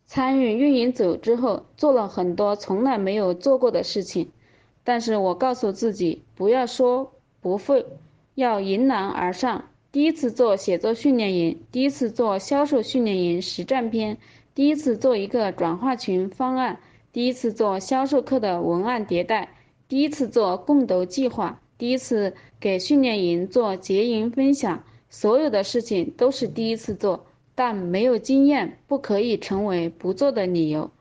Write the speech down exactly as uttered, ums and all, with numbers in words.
参与运营组之后，做了很多从来没有做过的事情，但是我告诉自己，不要说不会，要迎难而上。第一次做写作训练营，第一次做销售训练营实战篇，第一次做一个转化群方案，第一次做销售课的文案迭代，第一次做共读计划，第一次给训练营做结营分享，所有的事情都是第一次做。但没有经验不可以成为不做的理由。